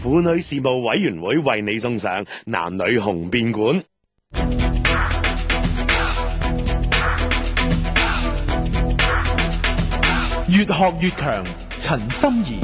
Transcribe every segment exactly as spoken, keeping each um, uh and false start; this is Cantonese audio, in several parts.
婦女事務委員會為你送上男女雄辯館。 越學越強，陳心怡。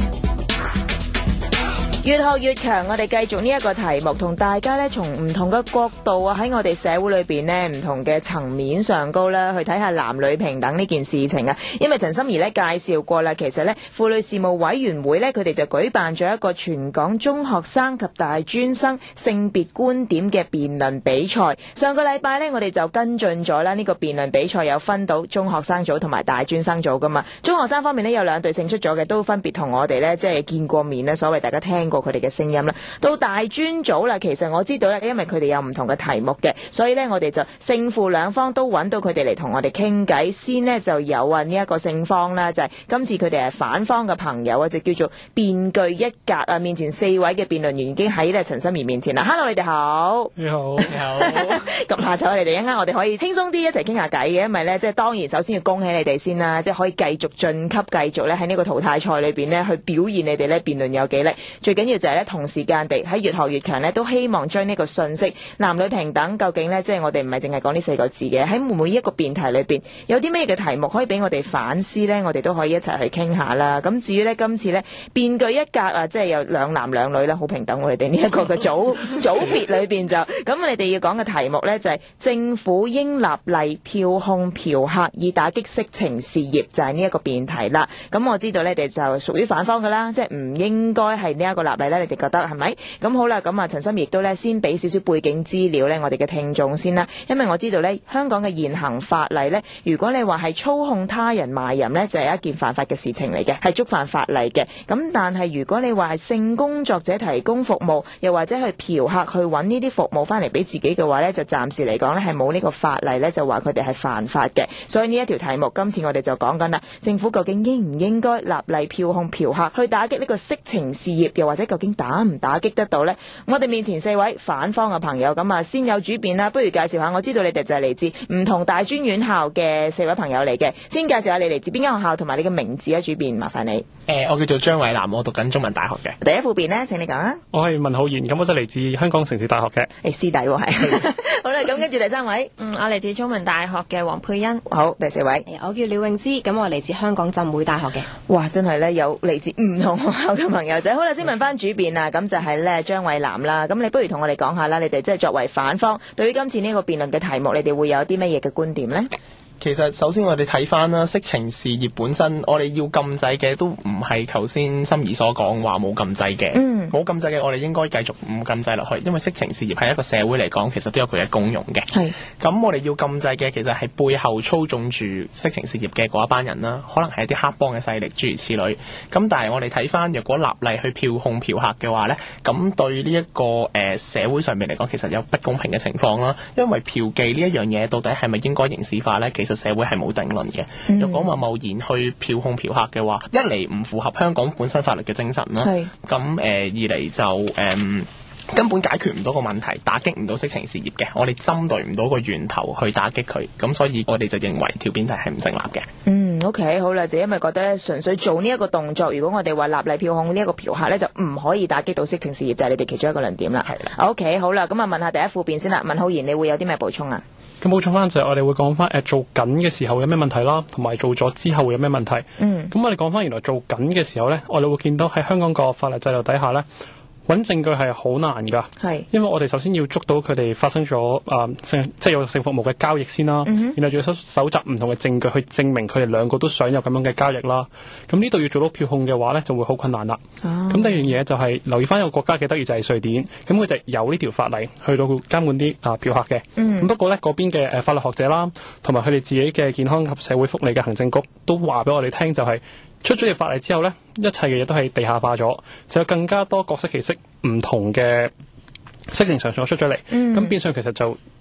越學越強，我哋繼續呢一個題目，同大家咧從唔同嘅角度啊，喺我哋社會裏邊呢，唔同嘅層面上高啦，去睇下男女平等呢件事情啊。因為陳心怡咧介紹過啦，其實咧婦女事務委員會咧，佢哋就舉辦咗一個全港中學生及大專生性別觀點嘅辯論比賽。上個禮拜咧，我哋就跟進咗啦，呢個辯論比賽有分到中學生組同埋大專生組噶嘛。中學生方面呢，有兩隊勝出咗嘅，都分別同我哋咧即係見過面咧，所謂大家聽過佢哋嘅聲音啦。到大專組啦，其實我知道咧，因為佢哋有唔同嘅題目嘅，所以咧我哋就勝負兩方都揾到佢哋嚟同我哋傾偈。先呢就有啊呢一個勝方啦，就係、是、今次佢哋係反方嘅朋友啊，就叫做辯據一格啊。面前四位嘅辯論員已經喺咧陳心怡面前啦。Hello， 你哋好。 你好，你好。 咁下晝你哋一陣我哋可以輕鬆啲一齊傾下偈嘅，因為咧即係當然首先要恭喜你哋先啦，即係可以繼續晉級，繼續咧喺呢個淘汰賽裏邊咧去表現你哋咧辯論有幾叻。最緊要就係咧同時間地喺越學越強咧，都希望將呢個信息男女平等究竟咧，即係我哋唔係淨係講呢四個字嘅，喺每一個辯題裏邊有啲咩嘅題目可以俾我哋反思咧，我哋都可以一齊去傾下啦。咁至於咧今次咧辯據一格啊，即係有兩男兩女啦，好平等我哋呢一個嘅組組別裏邊就咁，你哋要講嘅題目咧就係、是、政府應立例票控嫖客以打擊色情事業，就係呢一個辯題啦。咁我知道咧，你哋就屬於反方噶啦，即係唔應該係呢一個立例咧，你哋覺得係咪？咁好啦，咁啊陳心怡亦都咧先俾少少背景資料咧，我哋嘅聽眾先啦。因為我知道咧，香港嘅現行法例咧，如果你話係操控他人賣淫咧，就係、是、一件犯法嘅事情嚟嘅，係觸犯法例嘅。咁但係如果你話係性工作者提供服務，又或者去嫖客去揾呢啲服務翻嚟俾自己嘅話咧，就暫時嚟講咧係冇呢個法例咧，就話佢哋係犯法嘅。所以呢一條題目，今次我哋就講緊啦，政府究竟應唔應該立例票控嫖客去打擊呢個色情事業，又或者究竟打唔打擊得到呢？我哋面前四位反方嘅朋友，咁啊先有主辯啦，不如介紹下。我知道你哋就係嚟自唔同大專院校嘅四位朋友嚟嘅，先介紹下你嚟自邊間學校同埋你嘅名字啊。主辯，麻煩你。 誒、呃，我叫做張偉南，我讀緊中文大學嘅。 第一副辯呢，請你講啊。 我係文浩然，咁我就嚟自香港城市大學嘅。 誒，師弟喎係。好啦，咁跟住第三位。 嗯，我嚟自中文大學嘅黃佩欣。 好，第四位。 我叫廖詠芝，咁我嚟自香港浸會大學嘅。 哇，真係咧有嚟自唔同學校嘅朋友仔。好啦，先問翻主辯啊，咁就係咧張偉南啦。咁你不如同我哋講下啦，你哋即係作為反方，對於今次呢個辯論嘅題目，你哋會有啲乜嘢嘅觀點呢？ 其實首先我哋睇翻啦，色情事業本身我哋要禁制嘅都唔係頭先心怡所講話冇禁制嘅， 嗯， 冇禁制嘅我哋應該繼續唔禁制落去，因為色情事業係一個社會嚟講其實都有佢嘅功用嘅。 係咁我哋要禁制嘅其實係背後操縱住色情事業嘅嗰一班人啦，可能係一啲黑幫嘅勢力諸如此類。咁但係我哋睇翻若果立例去票控嫖客嘅話呢，咁對呢、這、一個誒、呃、社會上面嚟講其實有不公平嘅情況啦，因為嫖妓呢一樣嘢到底係咪應該刑事化呢？其實社會係冇定論嘅。如果話貿然去票控嫖客嘅話，一嚟唔符合香港本身法律嘅精神啦，咁誒、呃、二嚟就誒、呃、根本解決唔到個問題，打擊唔到色情事業嘅，我哋針對唔到個源頭去打擊佢，咁所以我哋就認為條辯題係唔成立嘅。 嗯 OK 好啦，就因為覺得咧純粹做呢一個動作，如果我哋話立例票控呢一個嫖客咧，就唔可以打擊到色情事業，就係、是、你哋其中一個論點啦。 係啦。 OK 好啦，咁啊問下第一副辯先啦。文浩然，你會有啲咩補充啊？ 咁補充翻就係我哋會講翻誒做緊嘅時候有咩問題啦，同埋做咗之後會有咩問題。嗯。咁我哋講翻原來做緊嘅時候咧，我哋會見到喺香港個法例制度底下咧，揾證據係好難㗎。係。因為我哋首先要捉到佢哋發生咗誒、呃、性即係有性服務嘅交易先啦。嗯、然後仲要搜搜集唔同嘅證據去證明佢哋兩個都想有咁樣嘅交易啦。咁呢度要做到票控嘅話咧，就會好困難啦。咁、啊、第二樣嘢就係、是、留意翻一個國家幾得意就係瑞典，咁佢就有呢條法例去到監管啲啊嫖客嘅。咁、嗯、不過咧嗰邊嘅誒法律學者啦，同埋佢哋自己嘅健康及社會福利嘅行政局都話俾我哋聽，就係、是。出咗條法例之後呢，一切嘅嘢都係地下化咗，就有更加多各式其式唔同嘅色情場所出咗嚟，咁、嗯、變相其實就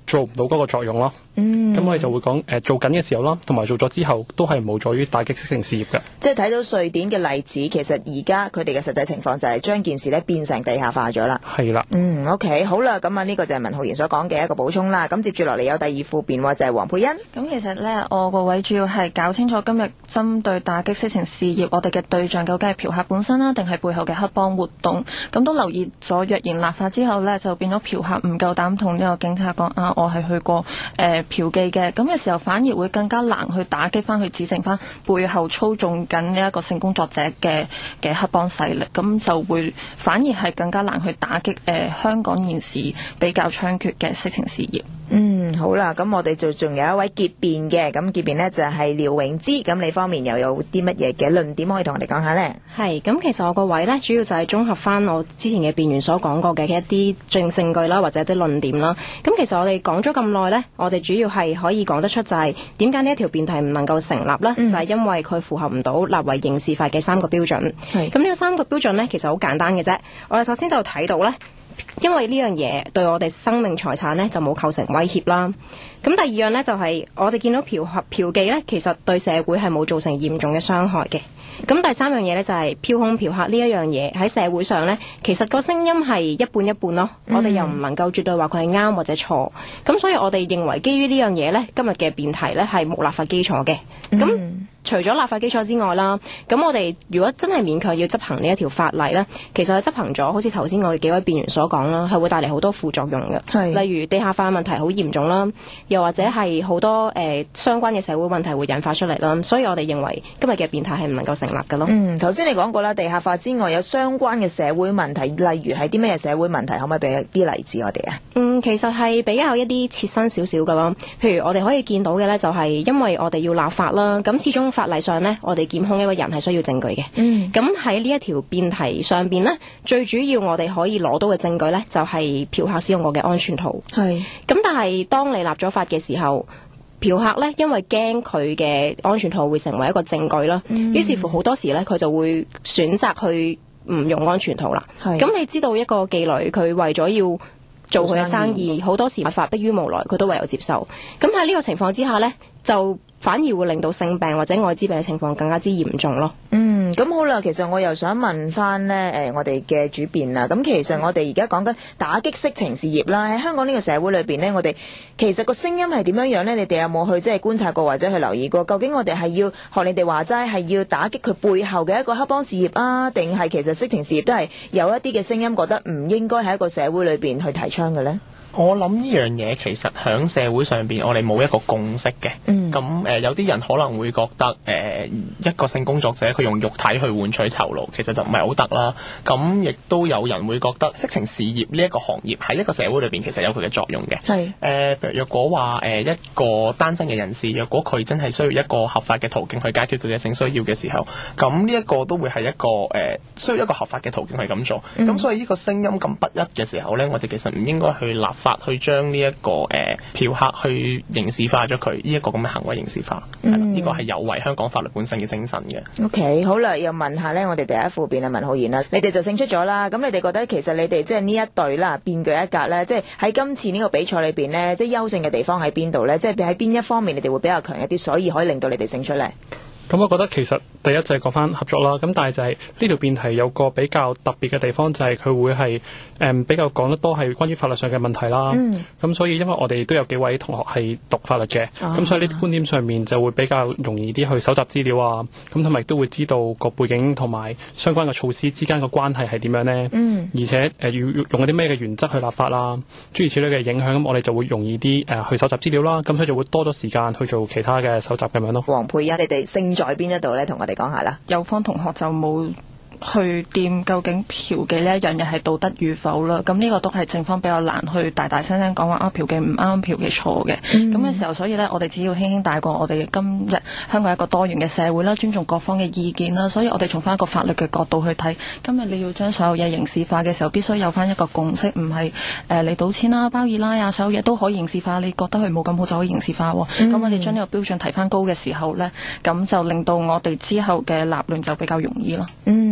做唔到嗰個作用咯。 嗯， 咁我哋就會講誒、呃、做緊嘅時候啦，同埋做咗之後都係無助於打擊色情事業嘅。 即係睇到瑞典嘅例子，其實而家佢哋嘅實際情況就係將件事咧變成地下化咗啦。 係啦。 嗯 ，OK， 好啦，咁啊呢個就係文浩然所講嘅一個補充啦。咁接住落嚟有第二副辯喎，就係黃佩欣。 咁其實咧，我個位主要係搞清楚今日針對打擊色情事業，我哋嘅對象究竟係嫖客本身啦，定係背後嘅黑幫活動？咁都留意咗，若然立法之後咧，就變咗嫖客唔夠膽同呢個警察講啊，我係去過誒、呃、嫖妓嘅。咁嘅時候反而會更加難去打擊翻，去指證翻背後操縱緊呢一個性工作者嘅嘅黑幫勢力。咁就會反而係更加難去打擊誒、呃、香港現時比較猖獗嘅色情事業。 嗯，好啦，咁我哋就仲有一位結辯嘅，咁結辯呢就係廖永芝，咁你方面又有啲乜嘢嘅論點可以同我哋講下呢？ 係，咁其實我個位呢，主要就係綜合翻我之前嘅辯員所講過嘅一啲證證據啦，或者啲論點啦。咁其實我哋講咗咁耐呢，我哋主要係可以講得出就係點解呢一條辯題唔能夠成立呢？嗯、就係因為佢符合唔到立為刑事法嘅三個標準。係，咁呢個三個標準呢，其實好簡單嘅啫。我哋首先就睇到呢。因為呢樣嘢對我哋生命財產呢就冇構成威脅啦。咁第二樣呢，就係、是、我哋見到嫖客嫖妓呢，其實對社會係冇造成嚴重嘅傷害嘅。咁第三樣嘢呢，就係嫖控嫖客呢一樣嘢喺社會上呢，其實個聲音係一半一半咯。嗯、我哋又唔能夠絕對話佢係啱或者錯。咁所以我哋認為基於呢樣嘢呢，今日嘅辯題呢係冇立法基礎嘅。咁、嗯除咗立法基礎之外啦，咁我哋如果真係勉強要執行呢一條法例呢，其實佢執行咗，好似頭先我哋幾位辯員所講啦，係會帶嚟好多副作用嘅。例如地下化問題好嚴重啦，又或者係好多誒、呃、相關嘅社會問題會引發出嚟啦。所以我哋認為今日嘅辯題係唔能夠成立嘅咯。 嗯，頭先你講過啦，地下化之外有相關嘅社會問題，例如係啲咩社會問題？可唔可以俾一啲例子我哋啊？ 嗯，其實係比較一啲切身少少嘅咯。譬如我哋可以見到嘅呢，就係因為我哋要立法啦，咁始終法例上呢，我哋檢控一個人係需要證據嘅。嗯，咁喺呢一條辯題上邊呢，最主要我哋可以攞到嘅證據呢，就係嫖客使用過嘅安全套。係，咁但係當你立咗法嘅時候，嫖客呢，因為驚佢嘅安全套會成為一個證據啦，嗯、於是乎好多時呢，佢就會選擇去唔用安全套啦。係，咁你知道一個妓女佢為咗要做佢嘅生意，好多時法迫於無奈，佢都唯有接受。咁喺呢個情況之下呢，就反而會令到性病或者艾滋病嘅情況更加之嚴重咯。嗯， 咁好啦，其實我又想問翻呢，誒、呃，我哋嘅主辯啦。咁其實我哋而家講緊打擊色情事業啦，喺香港呢個社會裏邊呢，我哋其實個聲音係點樣樣呢？你哋有冇去即係觀察過或者去留意過？究竟我哋係要學你哋話齋，係要打擊佢背後嘅一個黑幫事業啊，定係其實色情事業都係有一啲嘅聲音覺得唔應該喺一個社會裏邊去提倡嘅呢？ 我諗呢樣嘢其實喺社會上邊，我哋冇一個共識嘅。咁誒、嗯呃，有啲人可能會覺得誒、呃，一個性工作者佢用肉體去換取酬勞，其實就唔係好得啦。咁亦都有人會覺得色情事業呢一個行業喺一個社會裏邊其實有佢嘅作用嘅。係誒、呃，若果話誒、呃、一個單身嘅人士，若果佢真係需要一個合法嘅途徑去解決佢嘅性需要嘅時候，咁呢一個都會係一個誒、呃、需要一個合法嘅途徑去咁做。咁、嗯、所以呢個聲音咁不一嘅時候咧，我哋其實唔應該去立法去將呢一個誒嫖客去刑事化咗佢呢一個咁嘅行為刑事化，係啦、嗯，呢個係有違香港法律本身嘅精神嘅。 OK， 好啦，又問下咧，我哋第一副辯啊，文浩然啦，你哋就勝出咗啦。咁你哋覺得其實你哋即係呢一隊啦，辯據一格咧，即係喺今次呢個比賽裏邊呢，即係優勝嘅地方喺邊度咧？即係喺邊一方面你哋會比較強一啲，所以可以令到你哋勝出咧？ 咁我覺得其實第一就係講翻合作啦，咁但係就係呢條辯題有個比較特別嘅地方，就係佢會係誒、嗯、比較講得多係關於法律上嘅問題啦。咁、嗯、所以因為我哋都有幾位同學係讀法律嘅，咁、啊、所以呢啲觀點上面就會比較容易啲去搜集資料啊，咁同埋都會知道個背景同埋相關嘅措施之間嘅關係係點樣呢？嗯、而且誒要、呃、用一啲咩嘅原則去立法啦，諸如此類嘅影響，咁我哋就會容易啲誒、呃、去搜集資料啦，咁所以就會多咗時間去做其他嘅搜集咁樣咯。 黃佩欣，你哋勝在邊一度咧？同我哋講下啦。 有方同學就冇去掂究竟嫖妓呢一樣嘢係道德與否啦，咁呢個都係正方比較難去大大聲聲講話啊嫖妓唔啱，嫖妓錯嘅。咁嘅、嗯、時候，所以呢，我哋只要輕輕帶過我哋今日香港一個多元嘅社會啦，尊重各方嘅意見啦，所以我哋從翻一個法律嘅角度去睇，今日你要將所有嘢刑事化嘅時候，必須有翻一個共識，唔係誒你賭錢啦、包二奶啊，所有嘢都可以刑事化。你覺得佢冇咁好就可以刑事化喎。咁、嗯、我哋將呢個標準提翻高嘅時候呢，咁就令到我哋之後嘅立論就比較容易咯。嗯。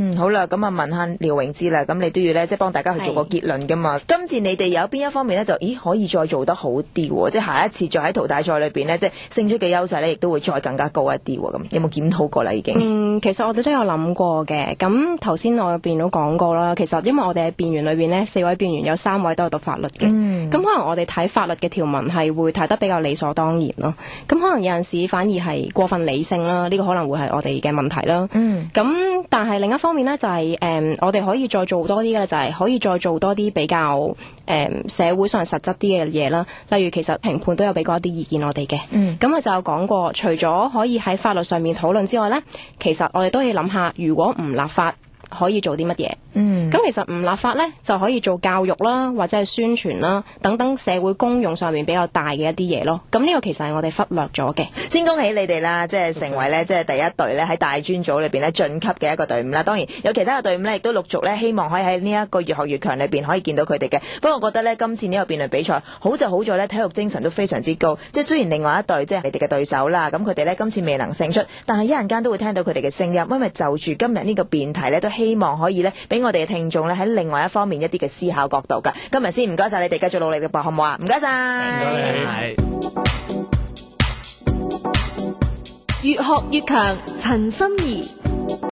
嗯，好啦，咁啊問下廖詠芝啦，咁你都要咧即係幫大家去做個結論噶嘛。今次你哋有邊一方面咧就咦可以再做得好啲喎，即係下一次再喺淘汰賽裏邊咧即係勝出嘅優勢咧亦都會再更加高一啲喎。咁有冇檢討過啦已經？ 嗯，其實我哋都有諗過嘅。咁頭先我入邊都講過啦，其實因為我哋喺辯員裏邊呢，四位辯員有三位都係讀法律嘅。咁、嗯、可能我哋睇法律嘅條文係會睇得比較理所當然咯。咁可能有陣時反而係過分理性啦，呢、這個可能會係我哋嘅問題啦。嗯。咁但係另一方面呢，就係、是、誒、嗯，我哋可以再做多啲嘅就係、是、可以再做多啲比較誒、嗯、社會上實質啲嘅嘢啦。例如其實評判都有俾過一啲意見我哋嘅。嗯。咁佢就有講過，除咗可以喺法律上面討論之外呢，其實我哋都要諗下，如果唔立法可以做啲乜嘢？嗯，咁其實唔立法呢，就可以做教育啦，或者係宣傳啦，等等社會公用上面比較大嘅一啲嘢咯。咁呢個其實係我哋忽略咗嘅。 先恭喜你哋啦，即係成為咧即係第一隊咧喺大專組裏邊咧晉級嘅一個隊伍啦。當然有其他嘅隊伍咧，亦都陸續咧希望可以喺呢一個越學越強裏邊可以見到佢哋嘅。不過我覺得咧今次呢個辯論比賽好就好在咧體育精神都非常之高。即係雖然另外一隊即係你哋嘅對手啦，咁佢哋咧今次未能勝出，但係一陣間都會聽到佢哋嘅聲音，因為就住今日呢個辯題咧，都希望可以咧俾我哋嘅聽眾咧喺另外一方面一啲嘅思考角度㗎。今日先唔該晒你哋，繼續努力嘅噃，好唔好啊？唔該晒。 越學越強，陳心怡。